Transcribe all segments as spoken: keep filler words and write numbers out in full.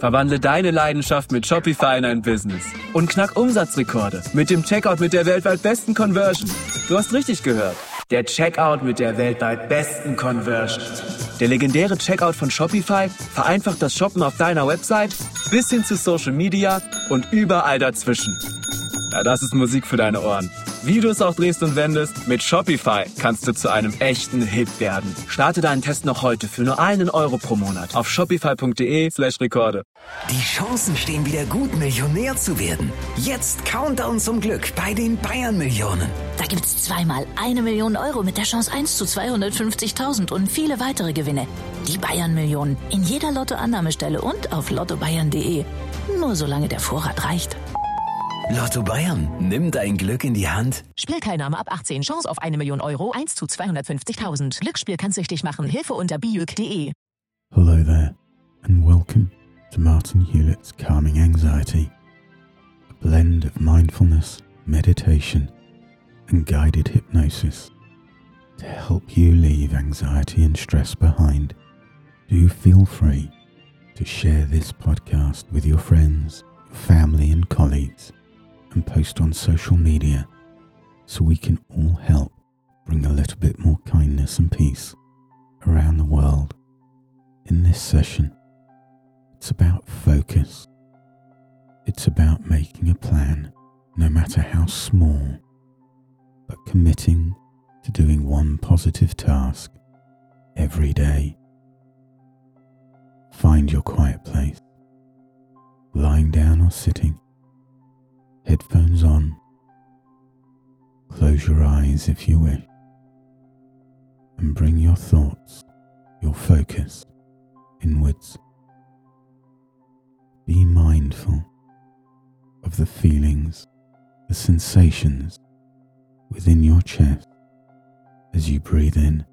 Verwandle deine Leidenschaft mit Shopify in ein Business. Und knack Umsatzrekorde mit dem Checkout mit der weltweit besten Conversion. Du hast richtig gehört. Der Checkout mit der weltweit besten Conversion. Der legendäre Checkout von Shopify vereinfacht das Shoppen auf deiner Website bis hin zu Social Media und überall dazwischen. Ja, das ist Musik für deine Ohren. Wie du es auch drehst und wendest, mit Shopify kannst du zu einem echten Hit werden. Starte deinen Test noch heute für nur einen Euro pro Monat auf shopify.de slash Rekorde. Die Chancen stehen wieder gut, Millionär zu werden. Jetzt Countdown zum Glück bei den Bayern-Millionen. Da gibt's zweimal eine Million Euro mit der Chance eins zu zweihundertfünfzigtausend und viele weitere Gewinne. Die Bayern-Millionen in jeder Lottoannahmestelle und auf lotto bayern punkt de. Nur solange der Vorrat reicht. Lotto Bayern, nimm dein Glück in die Hand. Spielteilnahme ab achtzehn, Chance auf eine Million Euro, eins zu zweihundertfünfzigtausend. Glücksspiel kann süchtig machen, Hilfe unter biuk punkt de. Hello there, and welcome to Martin Hewlett's Calming Anxiety, a blend of mindfulness, meditation, and guided hypnosis to help you leave anxiety and stress behind. Do feel free to share this podcast with your friends, your family, and colleagues, and post on social media so we can all help bring a little bit more kindness and peace around the world. In this session, it's about focus. It's about making a plan, no matter how small, but committing to doing one positive task every day. Find your quiet place, lying down or sitting, headphones on. Close your eyes if you wish, and bring your thoughts, your focus, inwards. Be mindful of the feelings, the sensations within your chest as you breathe in.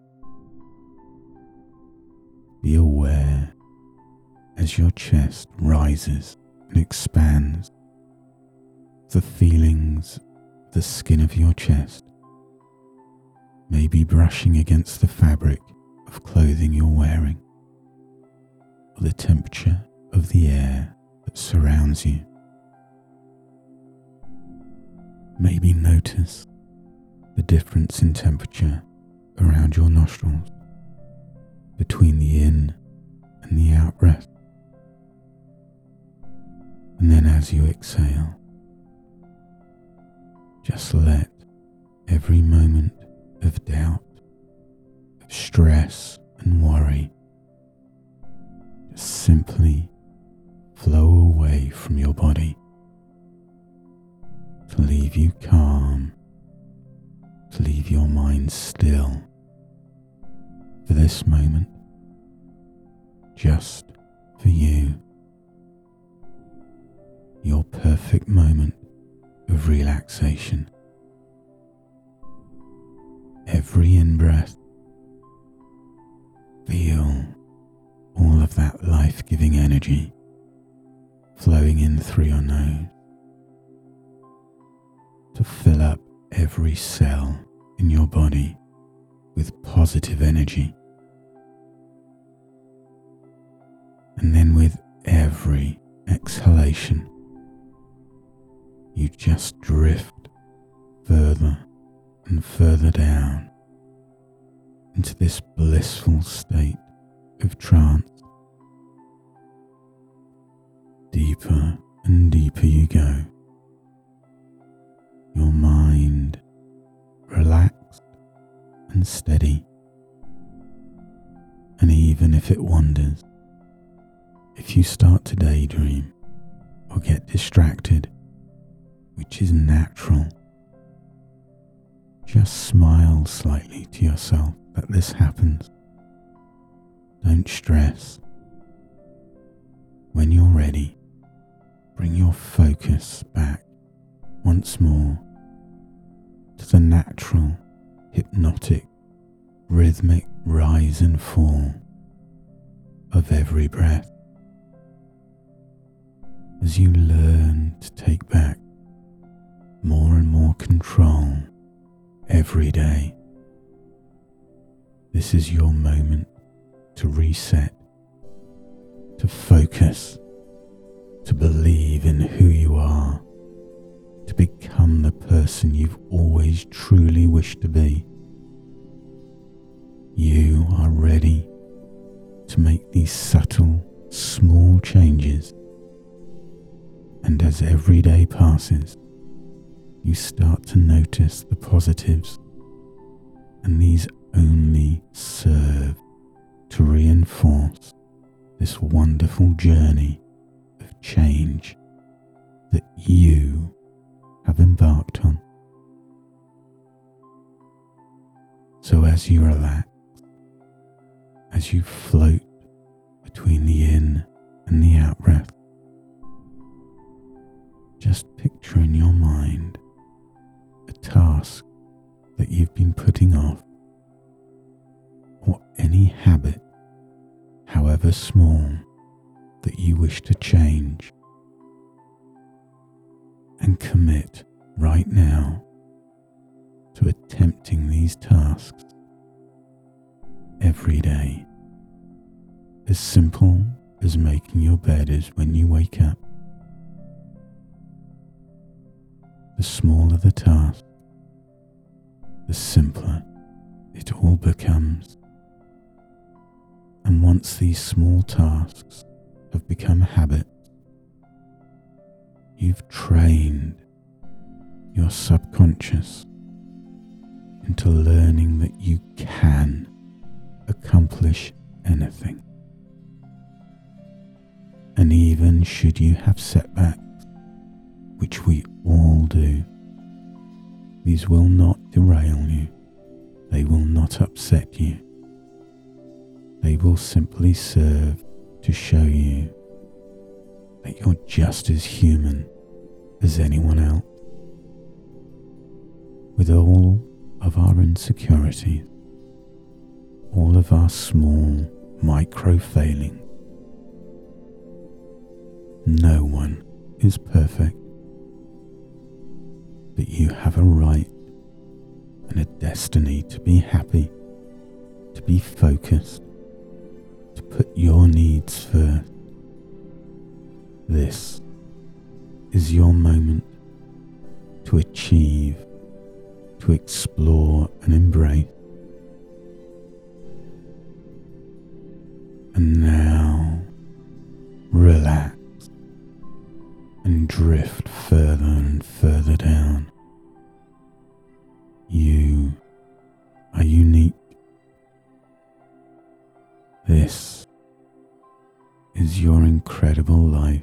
Be aware as your chest rises and expands, the feelings of the skin of your chest may be brushing against the fabric of clothing you're wearing, or the temperature of the air that surrounds you. Maybe notice the difference in temperature around your nostrils, between the in and the out breath. And then as you exhale, just let every moment of doubt, of stress and worry just simply flow away from your body to leave you calm, to leave your mind still for this moment, just for you. Your perfect moment of relaxation. Every in-breath, feel all of that life-giving energy flowing in through your nose to fill up every cell in your body with positive energy. And then with every exhalation, you just drift further and further down into this blissful state of trance. Deeper and deeper you go, your mind relaxed and steady. And even if it wanders, if you start to daydream or get distracted, which is natural, just smile slightly to yourself that this happens. Don't stress. When you're ready, bring your focus back once more to the natural, hypnotic, rhythmic rise and fall of every breath. As you learn to take back more and more control every day, this is your moment to reset, to focus, believe in who you are, to become the person you've always truly wished to be. You are ready to make these subtle, small changes, and as every day passes, you start to notice the positives, and these only serve to reinforce this wonderful journey of change that you have embarked on. So as you relax, as you float between the in and the out breath, just picture in your mind a task that you've been putting off, or any habit, however small, that you wish to change, and commit right now to attempting these tasks every day. As simple as making your bed is when you wake up. The smaller the task, the simpler it all becomes. And once these small tasks have become habits, you've trained your subconscious into learning that you can accomplish anything. And even should you have setbacks, which we all do, these will not derail you. They will not upset you. They will simply serve to show you that you're just as human as anyone else. With all of our insecurities, all of our small micro failings, no one is perfect, but you have a right and a destiny to be happy, to be focused, to put your needs first. This is your moment to achieve, to explore and embrace. And now, relax and drift further and further down. You are unique. This is your incredible life.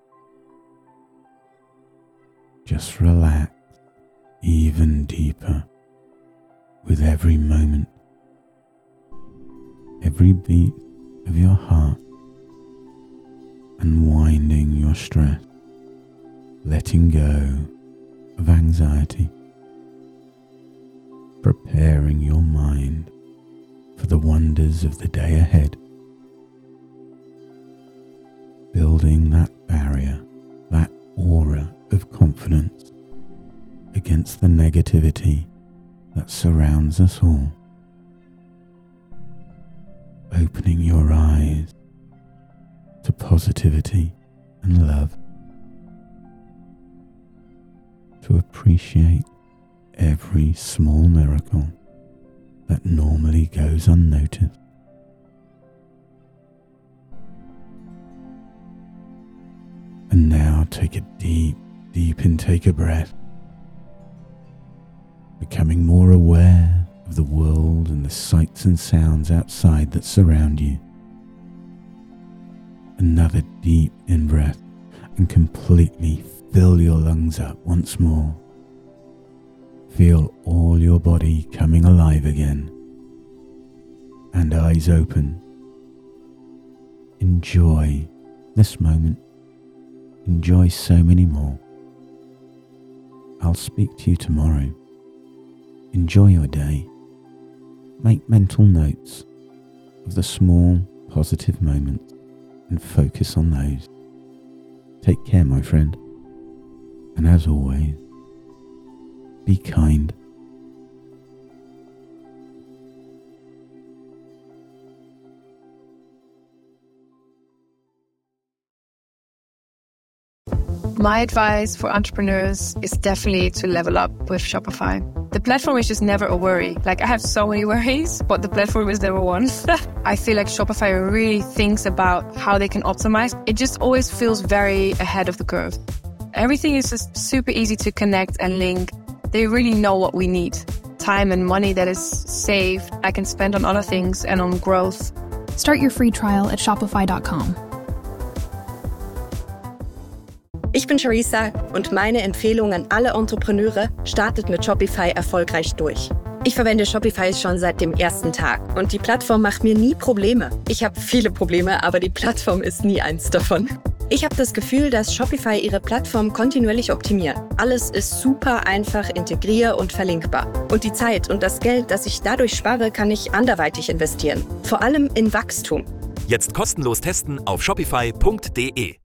Just relax even deeper with every moment, every beat of your heart, unwinding your stress, letting go of anxiety, preparing your mind for the wonders of the day ahead, building that barrier, that aura of confidence against the negativity that surrounds us all, opening your eyes to positivity and love, to appreciate every small miracle that normally goes unnoticed. And now take a deep, deep intake of breath, becoming more aware of the world and the sights and sounds outside that surround you. Another deep in-breath and completely fill your lungs up once more. Feel all your body coming alive again. And eyes open. Enjoy this moment. Enjoy so many more. I'll speak to you tomorrow. Enjoy your day. Make mental notes of the small positive moments and focus on those. Take care, my friend. And as always, be kind. My advice for entrepreneurs is definitely to level up with Shopify. The platform is just never a worry. Like, I have so many worries, but the platform is never one. I feel like Shopify really thinks about how they can optimize. It just always feels very ahead of the curve. Everything is just super easy to connect and link. They really know what we need. Time and money that is saved, I can spend on other things and on growth. Start your free trial at shopify dot com. Ich bin Charissa und meine Empfehlung an alle Entrepreneure: startet mit Shopify erfolgreich durch. Ich verwende Shopify schon seit dem ersten Tag und die Plattform macht mir nie Probleme. Ich habe viele Probleme, aber die Plattform ist nie eins davon. Ich habe das Gefühl, dass Shopify ihre Plattform kontinuierlich optimiert. Alles ist super einfach integrier- und verlinkbar. Und die Zeit und das Geld, das ich dadurch spare, kann ich anderweitig investieren. Vor allem in Wachstum. Jetzt kostenlos testen auf shopify punkt de.